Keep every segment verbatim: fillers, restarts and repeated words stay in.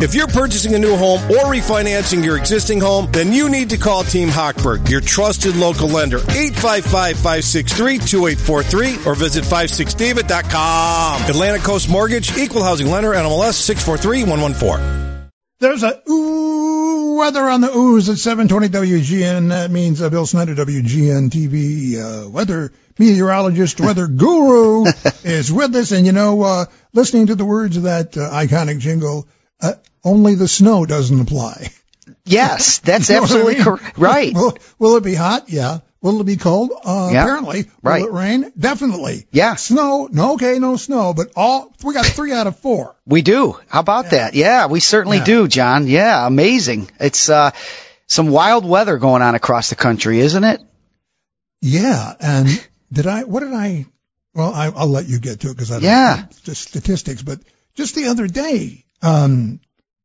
If you're purchasing a new home or refinancing your existing home, then you need to call Team Hochberg, your trusted local lender. eight five five, five six three, two eight four three or visit five six david dot com. Atlantic Coast Mortgage, Equal Housing Lender, N M L S six four three one one four. There's a ooh weather on the oohs at seven twenty W G N. That means uh, Bill Snyder, W G N T V uh, weather meteorologist, weather guru, is with us. And, you know, uh, listening to the words of that uh, iconic jingle, uh, only the snow doesn't apply. Yes, that's You know absolutely what I mean? correct. Right. Will, will it be hot? Yeah. Will it be cold? Uh, Yeah. Apparently. Will Right. it rain? Definitely. Yeah. Snow? No, okay, no snow, but all, we got three out of four. We do. How about Yeah. that? Yeah, we certainly Yeah. do, John. Yeah, amazing. It's uh, some wild weather going on across the country, isn't it? Yeah. And did I, what did I, well, I, I'll let you get to it because I don't Yeah. know the statistics, but just the other day, um,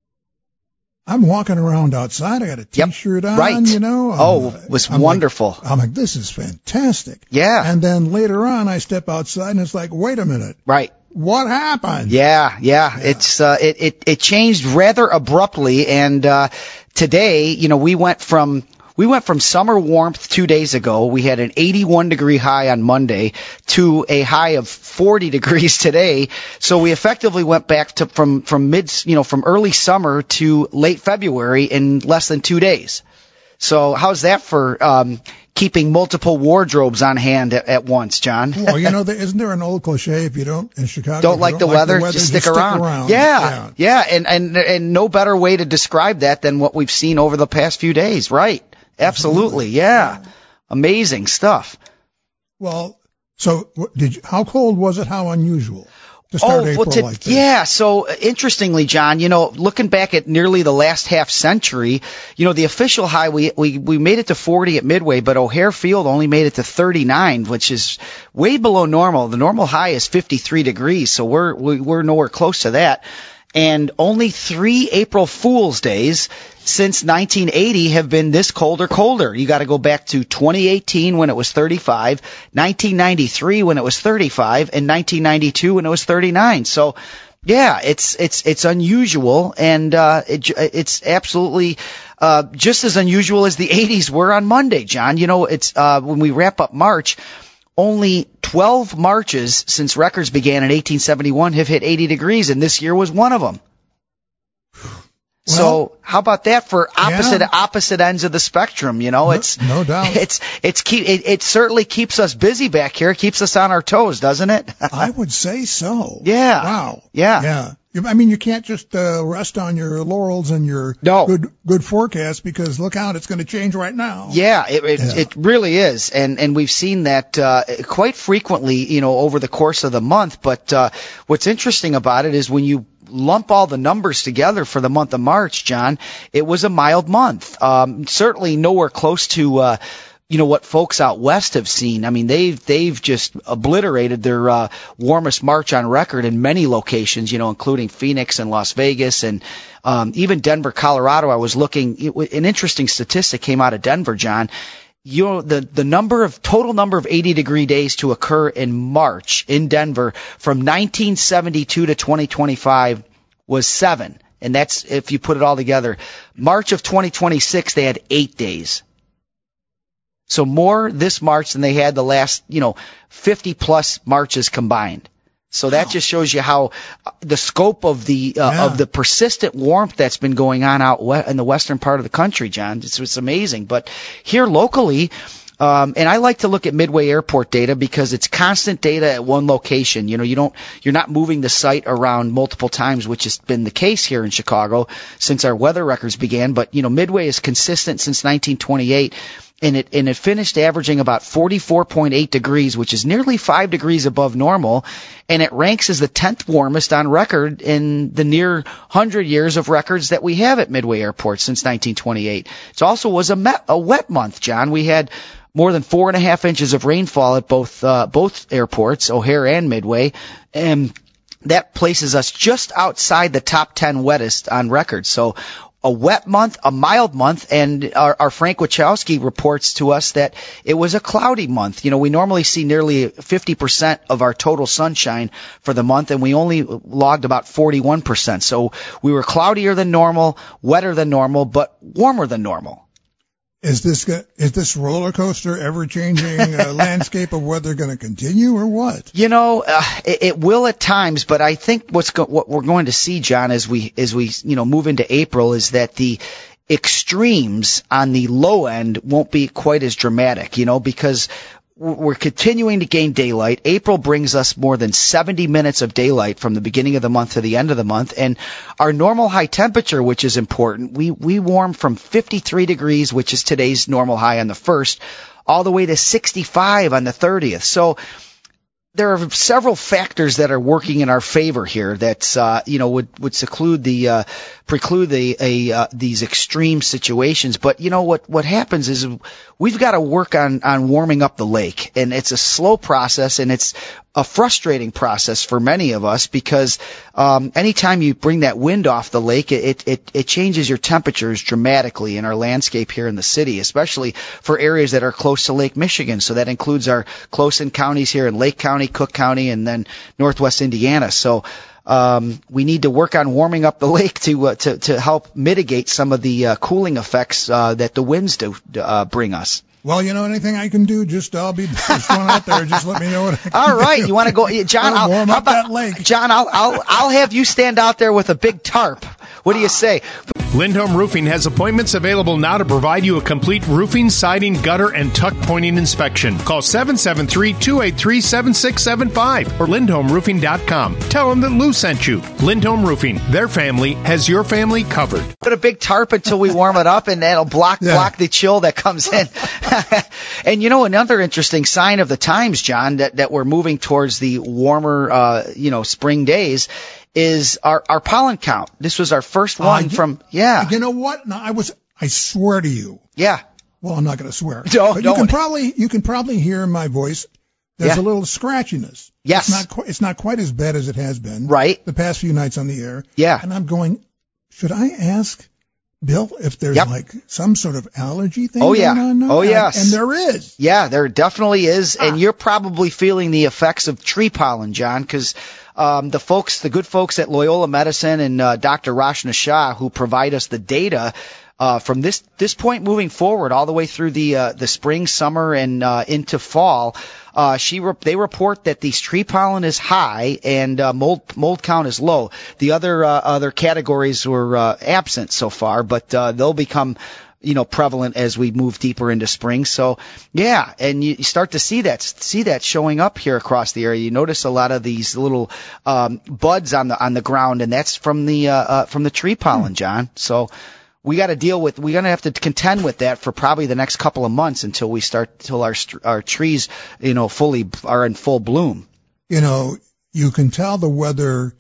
I'm walking around outside. I got a Yep. T-shirt on, Right. you know. Oh, Uh, it was I'm like- wonderful. I'm like, this is fantastic. Yeah. And then later on, I step outside and it's like, wait a minute. Right. What happened? Yeah, yeah. It's uh, it, it it changed rather abruptly, and uh, today, you know, we went from we went from summer warmth two days ago. We had an eighty-one degree high on Monday to a high of forty degrees today. So we effectively went back to from from mid, you know, from early summer to late February in less than two days. So how's that for um, keeping multiple wardrobes on hand at, at once, John? Well, you know, there, isn't there an old cliche? If you don't in Chicago, Don't if you like, the, weather, just stick, just around. stick around. Yeah, yeah, and, and and no better way to describe that than what we've seen over the past few days. Right? Absolutely. Absolutely. Yeah. Amazing stuff. Well, so what, did you, how cold was it? How unusual to start Oh, April well, to, like this? yeah. So uh, interestingly, John, you know, looking back at nearly the last half century, you know, the official high, we, we, we made it to forty at Midway, but O'Hare Field only made it to thirty-nine, which is way below normal. The normal high is fifty-three degrees. So we're, we, we're nowhere close to that. And only three April Fool's Days since nineteen eighty have been this cold or colder. You got to go back to twenty eighteen when it was thirty-five, nineteen ninety-three when it was thirty-five, and nineteen ninety-two when it was thirty-nine. So, yeah, it's it's it's unusual, and uh, it, it's absolutely uh, just as unusual as the eighties were on Monday, John. You know, it's uh, when we wrap up March. Only twelve Marches since records began in eighteen seventy-one have hit eighty degrees, and this year was one of them. Well, so how about that for opposite yeah. opposite ends of the spectrum? You know, No- it's no doubt. It's it's keep it, it certainly keeps us busy back here. It keeps us on our toes, doesn't it? I would say so. Yeah. Wow. Yeah. Yeah. You- I mean, you can't just uh, rest on your laurels and your No. good good forecast because look out, it's going to change right now. Yeah, it it, Yeah. it really is, and and we've seen that uh, quite frequently, you know, over the course of the month. But uh, what's interesting about it is when you lump all the numbers together for the month of March, John, it was a mild month. Um, certainly nowhere close to. Uh, You know what folks out west have seen. I mean, they've they've just obliterated their uh, warmest March on record in many locations. You know, including Phoenix and Las Vegas and um, even Denver, Colorado. I was looking. It, an interesting statistic came out of Denver, John. You know, the the number of total number of eighty degree days to occur in March in Denver from nineteen seventy-two to twenty twenty-five was seven, and that's if you put it all together. March of twenty twenty-six, they had eight days. So more this March than they had the last, you know, fifty plus Marches combined. So that Wow. just shows you how uh, the scope of the uh, Yeah. of the persistent warmth that's been going on out we- in the western part of the country, John. It's, it's amazing. But here locally, um, and I like to look at Midway Airport data because it's constant data at one location. You know, you don't, you're not moving the site around multiple times, which has been the case here in Chicago since our weather records began. But you know, Midway is consistent since nineteen twenty-eight. And it, and it finished averaging about forty-four point eight degrees, which is nearly five degrees above normal. And it ranks as the tenth warmest on record in the near one hundred years of records that we have at Midway Airport since nineteen twenty-eight. It also was a, met, a wet month, John. We had more than four and a half inches of rainfall at both, uh, both airports, O'Hare and Midway. And that places us just outside the top ten wettest on record. So a wet month, a mild month, and our, our Frank Wachowski reports to us that it was a cloudy month. You know, we normally see nearly fifty percent of our total sunshine for the month, and we only logged about forty-one percent. So we were cloudier than normal, wetter than normal, but warmer than normal. Is this is this roller coaster, ever changing uh, landscape of weather going to continue, or what? You know, uh, it, it will at times, but I think what's go- what we're going to see, John, as we as we you know move into April, is that the extremes on the low end won't be quite as dramatic. You know, because we're continuing to gain daylight. April brings us more than seventy minutes of daylight from the beginning of the month to the end of the month. And our normal high temperature, which is important, we, we warm from fifty-three degrees, which is today's normal high on the first, all the way to sixty-five on the thirtieth. So there are several factors that are working in our favor here that, uh, you know, would, would seclude the, uh, preclude the, a, uh, these extreme situations. But, you know, what, what happens is we've got to work on, on warming up the lake, and it's a slow process, and it's a frustrating process for many of us because, um, anytime you bring that wind off the lake, it, it, it changes your temperatures dramatically in our landscape here in the city, especially for areas that are close to Lake Michigan. So that includes our close-in counties here in Lake County, Cook County, and then Northwest Indiana. So um, we need to work on warming up the lake to uh, to to help mitigate some of the uh, cooling effects uh, that the winds do uh, bring us. Well, you know, anything I can do, just I'll be the first one out there. Just let me know what I can All right, do. you want to go, John? I'll warm how up about, that lake. John, I'll I'll I'll have you stand out there with a big tarp. What do you say? Lindholm Roofing has appointments available now to provide you a complete roofing, siding, gutter, and tuck pointing inspection. Call seven seven three, two eight three, seven six seven five or lindholm roofing dot com. Tell them that Lou sent you. Lindholm Roofing, their family has your family covered. Put a big tarp until we warm it up, and that'll block Yeah. block the chill that comes in. And you know, another interesting sign of the times, John, that, that we're moving towards the warmer, uh, you know, spring days, is our, our pollen count. This was our first one Uh, you- from, yeah, You know what? No, I was. I swear to you. yeah. Well, I'm not going to swear. No, but don't. you can probably you can probably hear in my voice. There's Yeah. a little scratchiness. Yes. It's not quite. It's not quite as bad as it has been. Right. The past few nights on the air. Yeah. And I'm going. Should I ask Bill if there's Yep. like some sort of allergy thing Oh, yeah. going on now? Oh, And- yes. And there is. Yeah, there definitely is, Ah. and you're probably feeling the effects of tree pollen, John, because um, the folks, the good folks at Loyola Medicine and uh, Doctor Rashna Shah, who provide us the data uh, from this this point moving forward, all the way through the uh, the spring, summer, and uh, into fall. Uh, she re- they report that the tree pollen is high and uh, mold mold count is low. The other uh, other categories were uh, absent so far, but uh, they'll become, you know, prevalent as we move deeper into spring. So, yeah, and you start to see that see that showing up here across the area. You notice a lot of these little um, buds on the on the ground, and that's from the uh, uh, from the tree pollen, John. So we got to deal with. We're going to have to contend with that for probably the next couple of months until we start until our our trees, you know, fully are in full bloom. You know, you can tell the weather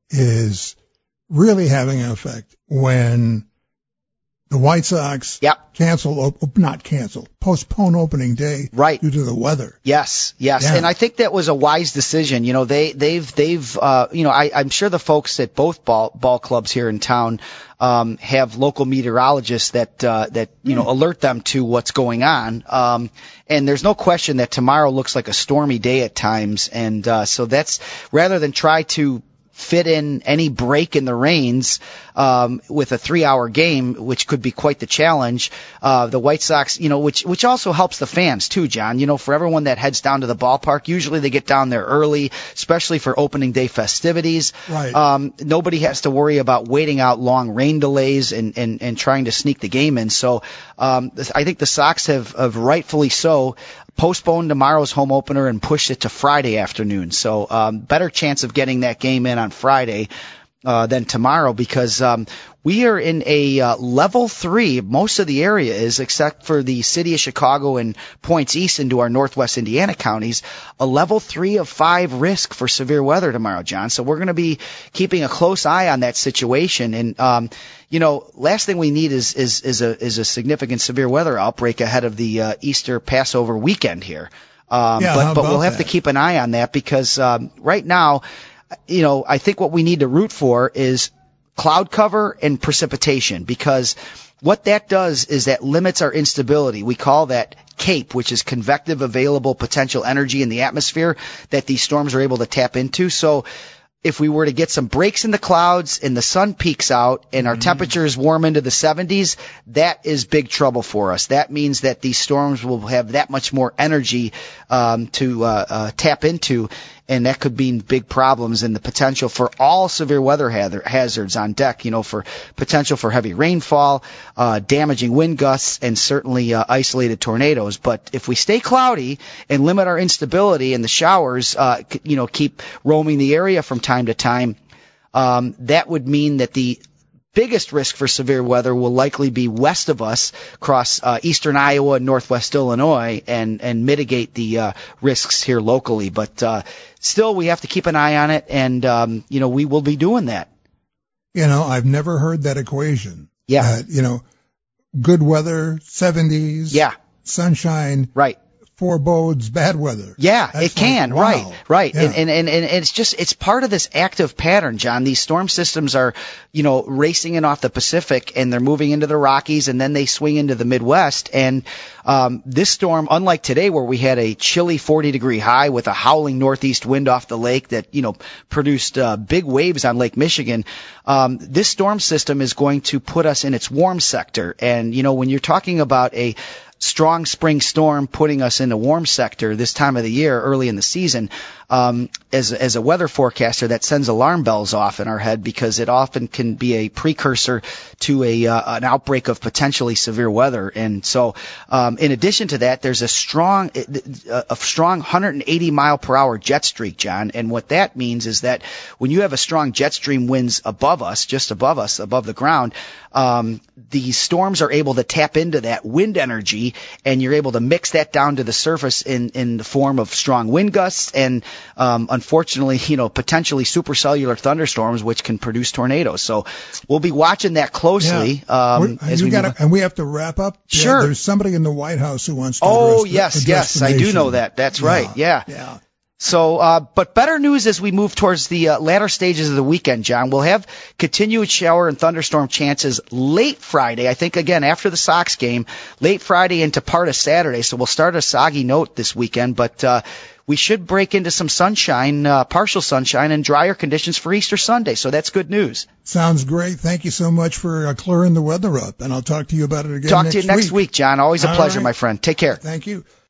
is really having an effect when the White Sox Yep. cancel, op- not cancel, postpone opening day Right. due to the weather. Yes, yes, Yeah. and I think that was a wise decision. You know, they they've they've uh, you know, I, I'm sure the folks at both ball ball clubs here in town um, have local meteorologists that uh, that you know alert them to what's going on. Um, and there's no question that tomorrow looks like a stormy day at times, and uh, so that's rather than try to fit in any break in the rains um, with a three-hour game, which could be quite the challenge. Uh, the White Sox, you know, which which also helps the fans too, John. You know, for everyone that heads down to the ballpark, usually they get down there early, especially for opening day festivities. Right. Um, nobody has to worry about waiting out long rain delays and and, and trying to sneak the game in. So um, I think the Sox have, have rightfully so postponed tomorrow's home opener and pushed it to Friday afternoon. So um, better chance of getting that game in on Friday uh, than tomorrow, because um, we are in a uh, level three. Most of the area is, except for the city of Chicago and points east into our northwest Indiana counties, a level three of five risk for severe weather tomorrow, John. So we're going to be keeping a close eye on that situation. And um, you know, last thing we need is is is a is a significant severe weather outbreak ahead of the uh, Easter Passover weekend here. Um, Yeah, but how but we'll about have that? to keep an eye on that, because um, right now, you know, I think what we need to root for is cloud cover and precipitation, because what that does is that limits our instability. We call that CAPE, which is convective available potential energy in the atmosphere that these storms are able to tap into. So if we were to get some breaks in the clouds and the sun peaks out and our mm-hmm. temperatures warm into the seventies, that is big trouble for us. That means that these storms will have that much more energy um, to uh, uh, tap into, and that could mean big problems and the potential for all severe weather hazards on deck, you know, for potential for heavy rainfall, uh, damaging wind gusts, and certainly uh, isolated tornadoes. But if we stay cloudy and limit our instability and the showers, uh, you know, keep roaming the area from time to time, um, that would mean that the biggest risk for severe weather will likely be west of us, across uh, eastern Iowa and northwest Illinois, and, and mitigate the uh, risks here locally. But uh, still, we have to keep an eye on it, and, um, you know, we will be doing that. You know, I've never heard that equation. Yeah. Uh, you know, good weather, seventies. Yeah. Sunshine. Right. Forebodes bad weather. Yeah, That's it can. Like, wow. Right, right. Yeah. And, and, and, and it's just, it's part of this active pattern, John. These storm systems are, you know, racing in off the Pacific, and they're moving into the Rockies, and then they swing into the Midwest. And um, this storm, unlike today where we had a chilly forty degree high with a howling northeast wind off the lake that, you know, produced uh, big waves on Lake Michigan, um, this storm system is going to put us in its warm sector. And, you know, when you're talking about a strong spring storm putting us in the warm sector this time of the year, early in the season, um, as, as a weather forecaster, that sends alarm bells off in our head, because it often can be a precursor to a uh, an outbreak of potentially severe weather. And so, um, in addition to that, there's a strong a strong one hundred eighty mile per hour jet streak, John. And what that means is that when you have a strong jet stream winds above us, just above us, above the ground, um, the storms are able to tap into that wind energy, and you're able to mix that down to the surface in, in the form of strong wind gusts and, um, unfortunately, you know, potentially supercellular thunderstorms, which can produce tornadoes. So we'll be watching that closely. Yeah. Um, as we gotta, move. and we have to wrap up. Sure. Yeah, there's somebody in the White House who wants to Oh, address, yes, address yes, the I do nation. know that. That's yeah. right. Yeah. Yeah. So, uh, but better news as we move towards the uh, latter stages of the weekend, John. We'll have continued shower and thunderstorm chances late Friday. I think, again, after the Sox game, late Friday into part of Saturday. So we'll start a soggy note this weekend, but uh, we should break into some sunshine, uh, partial sunshine, and drier conditions for Easter Sunday. So that's good news. Sounds great. Thank you so much for uh, clearing the weather up, and I'll talk to you about it again Talk next to you next week. week, John. Always a All pleasure, right. my friend. Take care. Thank you.